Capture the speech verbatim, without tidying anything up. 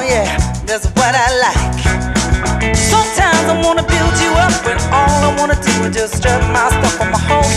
yeah, that's what I like. Sometimes I wanna build you up, but all I wanna do is just strut my stuff on my whole